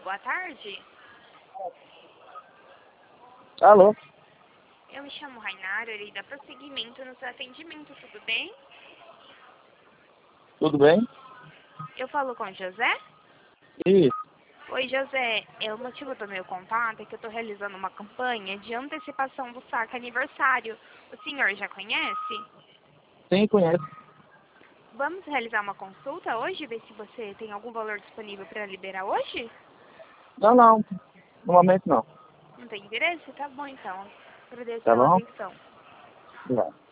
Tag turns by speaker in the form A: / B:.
A: boa tarde.
B: Alô?
A: Eu me chamo Rainara, irei dar prosseguimento no seu atendimento, tudo bem?
B: Tudo bem?
A: Eu falo com o José?
B: Isso.
A: Oi, José. O motivo do meu contato é que eu estou realizando uma campanha de antecipação do saque aniversário. O senhor já conhece?
B: Sim, conheço.
A: Vamos realizar uma consulta hoje, ver se você tem algum valor disponível para liberar hoje?
B: Não. No momento não.
A: Não tem interesse? Tá bom, então. Agradeço
B: Tá
A: pela
B: bom?
A: atenção.
B: Obrigado.